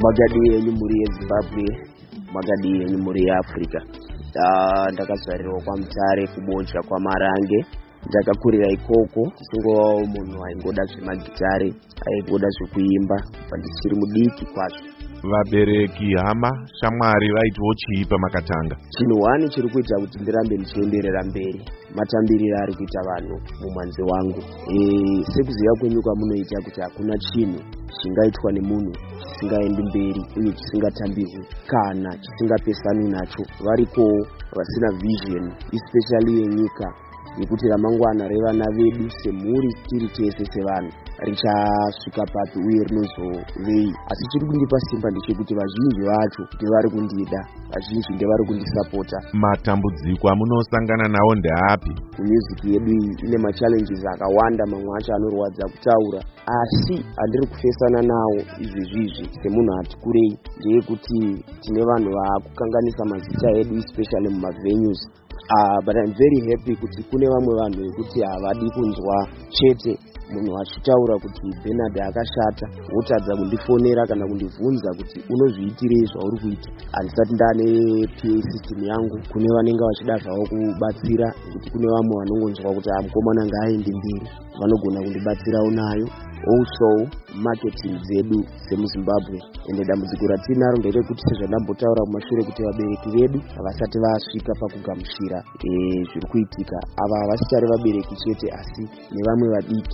Magadi yenyu muri yeZimbabwe, magadi yenyu muri Africa. Ndakazvarirwa kwaMutare kubonja kwaMarange. Ndakakurira ikoko, ndisingovawo munhu aingoda zvemagitare, aingoda zvekuimba, ndichiri mudiki kwazvo. Vabereki, hama, shamwari vaitiwo chii pamakatanga? Chinhu wani chiri kuita kuti ndirambe ndichienderera mberi, matambiriro ari kuita vanhu mumwanzi wangu. Sekuziva kwenyu kwamunoita kuti hakuna chinhu chingaitwa nemunhu chisingaendi mberi uye chisingatambirwi kana chisingapesanwi nacho. Varikowo vasina vision, especially yenyika, nekuti ramangwana revana vedu semhuri tiri tese sevanhu richasvika papi uye rinozovei. Asi chiri kundipa simba ndechekuti vazhinji vacho ndevari kundida, vazhinji ndevari kundisapota. Matambudziko amunosangana nawo ndeapi? Music yedu iyi ine machallenges akawanda, mamwe acho anorwadza kutaura, asi handiri kufesana nawo izvezvizvi semunhu ati kurei. Ndeyekuti tine vanhu vakukanganisa mazita edu especially mumavenues. But I'm very happy kuti kune vamwe vanhu vekuti havadi kunzwa chete munhu achitaura kuti Bernard akashata, wotadza kundifonera kana kundibvunza kuti unozviitirei zvauri kuita. Handisati ndane PA system yangu. Kune vanenge vachida zvavo kubatsira, kuti kune vamwe vanongonzwa kuti mukomana ngaaende mberi, vanogona kundibatsirawo nayo. Also marketing dzedu semuZimbabwe, ende dambudziko ratinaro nderekuti sezvandambotaura kumashure kuti vabereki vedu havasati vasvika pakugamuchira zviri kuitika. Ava havasichari vabereki chete asi nevamwe vadiki.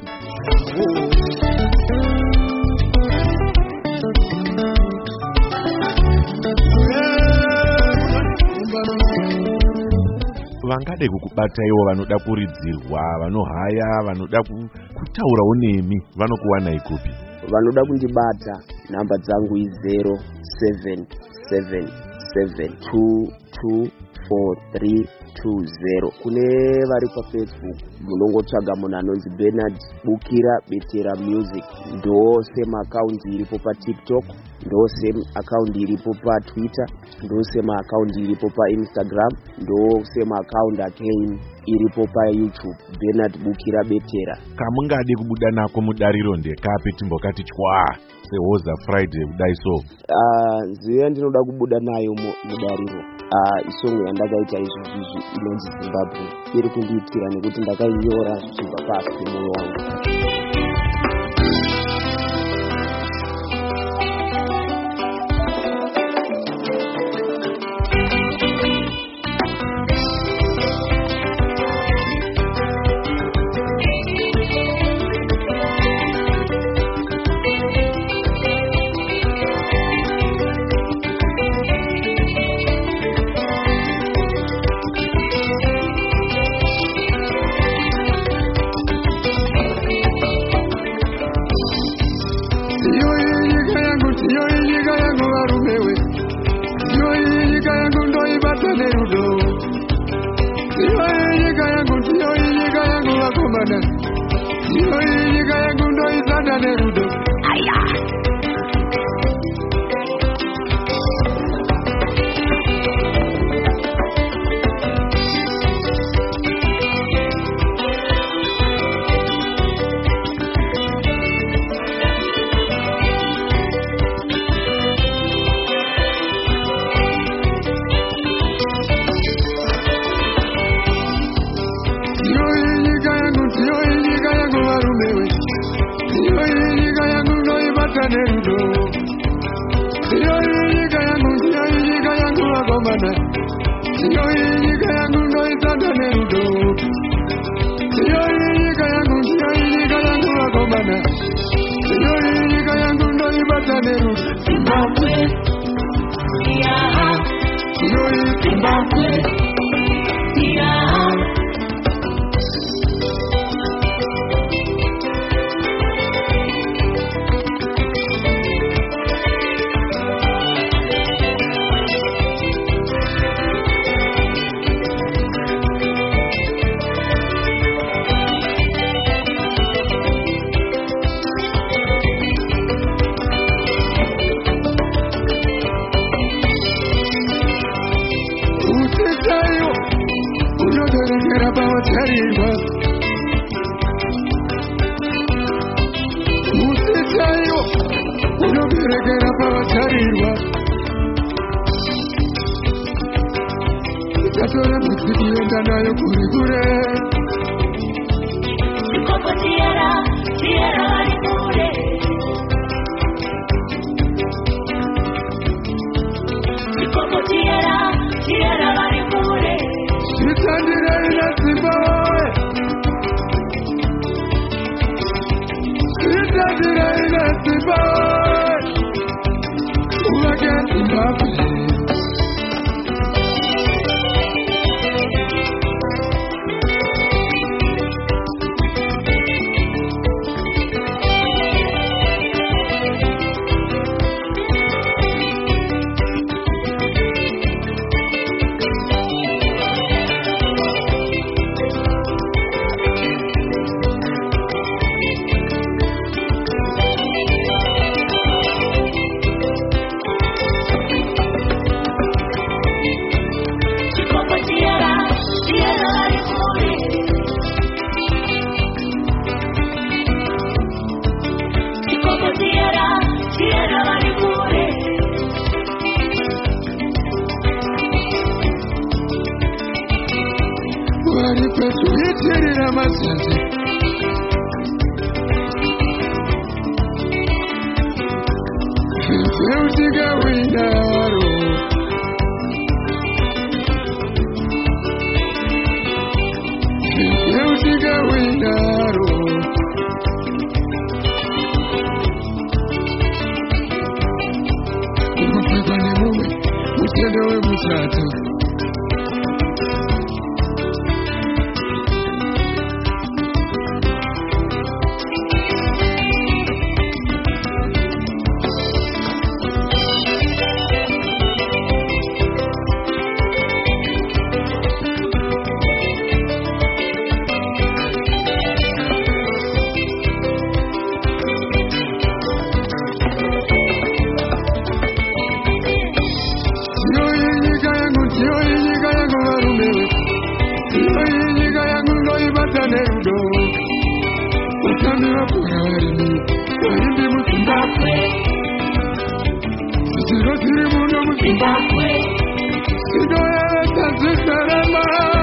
Vangade kukubataiwo vanoda kuridzirwa, vanohaya, vanoda kutaurawo nemi, vanokuwanai kupi? Vanoda kundibata, nhamba dzangu i0777224320. Kune vari paFacebook munongotsvaga munhu anonzi Bernard Bukira Betera Music. Ndo same account iripo paTikTok, ndo same account iripo paTwitter, ndo same account iripo paInstagram, ndo same account again iripo paYouTube, Bernard Bukira Betera. Kamungade kubuda nako mudariro ndekapi timbokati chwa sehoza Friday kudai so? Nziyo ndinoda kubuda nayo mudariro. Isongo yandakaita izvizvi inonzi Zimbabwe iri kundiitira nekuti ndakainyora zvichibva pasi pemwoyo wangu. Unoberekera pavatarira Ngatora mutienda nayo kure. Chikoko tiara vari kure. Chikoko tiara vari kure. Chitandira ina simba oe. Chitandira ina simba oe. Uvake Zimbabwe. Tuitirira mazenze Feutika winaro Feutika winaro Kupika nemume Mutendo wemusatu Zimbabwe. Zimbabwe.